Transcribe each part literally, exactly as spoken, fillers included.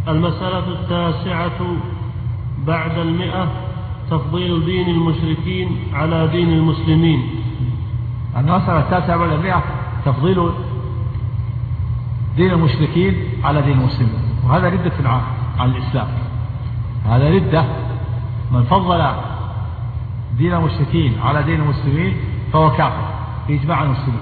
المسألة التاسعة بعد المئة: تفضيل دين المشركين على دين المسلمين. المسألة التاسعة بعد المئة: تفضيل دين المشركين على دين المسلمين، وهذا ردة عن الإسلام. هذا ردة. من فضل دين المشركين على دين المسلمين فهو كافر في إجماع المسلمين.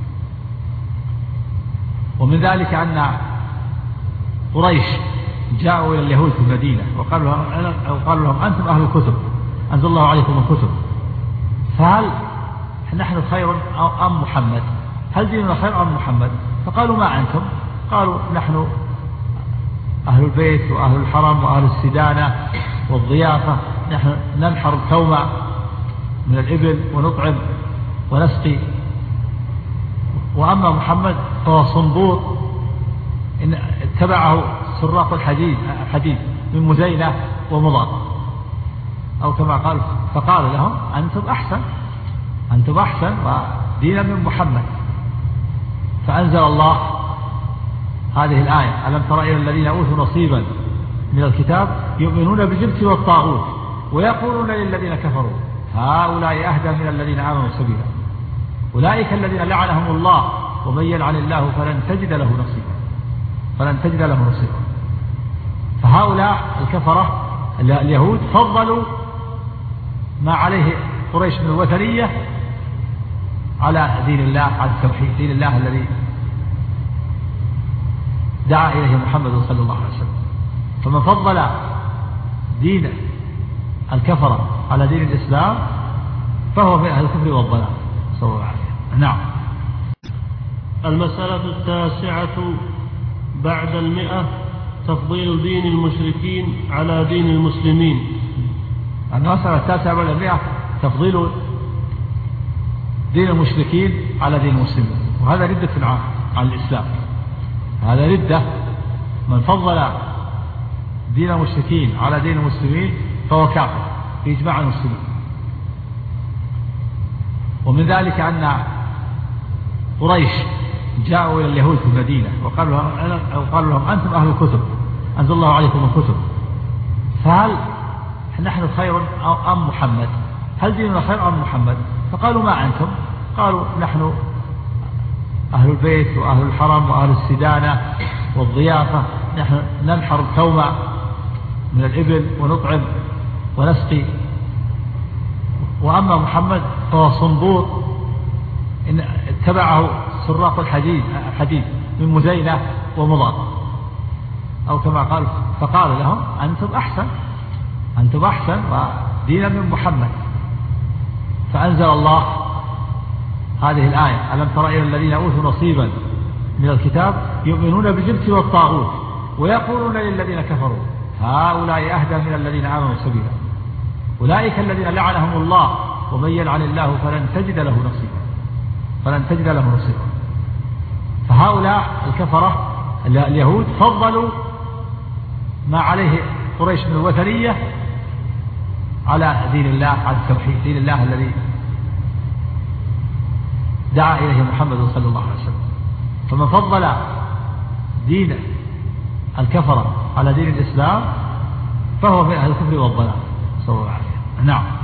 ومن ذلك أن قريش جاءوا إلى اليهود في المدينة وقالوا لهم, لهم أنتم أهل الكتب، أنزل الله عليكم الكتب، فهل نحن خير أم محمد؟ هل ديننا خير أم محمد؟ فقالوا ما أنتم؟ قالوا نحن أهل البيت وأهل الحرم وأهل السدانة والضيافة، نحن ننحر الثوم من الإبل ونطعم ونسقي، وأما محمد فهو صنبور إن اتبعه سراق الحديد الحديد من مزينة ومضاد، أو كما قال. فقال لهم أنتم أحسن أنتم أحسن ودينا من محمد. فأنزل الله هذه الآية: ألم تر إلى الذين أوتوا نصيبا من الكتاب يؤمنون بالجبت والطاغوت ويقولون للذين كفروا هؤلاء أهدى من الذين آمنوا سبيلا أولئك الذين لعنهم الله ومن يلعن الله فلن تجد له نصيبا فلن تجد له نصيبا. فهؤلاء الكفرة اليهود فضلوا ما عليه قريش من الوثنية على دين الله، على التوحيد، دين الله الذي دعا إليه محمد صلى الله عليه وسلم. فمن فضل دين الكفرة على دين الإسلام فهو من أهل الكفر والضلال، صلى الله عليه وسلم. نعم. المسألة التاسعة بعد المئة: تفضيل دين المشركين على دين المسلمين. المسألة التاسعة بعد المئة: تفضيل دين المشركين على دين المسلمين، وهذا ردة عن الإسلام. هذا ردة. من فضل دين المشركين على دين المسلمين فهو كافر في إجماع المسلمين. ومن ذلك أن قريش جاءوا إلى اليهود في المدينة وقالوا لهم, لهم أنتم أهل الكتب، أنزل الله عليكم الكتب، فهل نحن خير أم محمد؟ هل ديننا خير أم محمد؟ فقالوا ما أنتم؟ قالوا نحن أهل البيت وأهل الحرم وأهل السدانة والضيافة، نحن ننحر الثوم من الإبل ونطعم ونسقي، وأما محمد فهو صنبور إن اتبعه سراق الحديد الحديد من مزينة ومضاد، أو كما قال. فقال لهم أنتم أحسن أنتم أحسن ودينا من محمد. فأنزل الله هذه الآية: ألم تر إلى الذين أوتوا نصيبا من الكتاب يؤمنون بالجبت والطاغوت ويقولون للذين كفروا هؤلاء أهدى من الذين آمنوا سبيلا أولئك الذين لعنهم الله ومن يلعن الله فلن تجد له نصيبا فلن تجد له نصيبا. فهؤلاء الكفرة اليهود فضلوا ما عليه قريش من الوثنية على دين الله، على التوحيد، دين الله الذي دعا إليه محمد صلى الله عليه وسلم. فمن فضل دين الكفرة على دين الإسلام فهو من أهل الكفر والضلال، صلى الله عليه وسلم. نعم.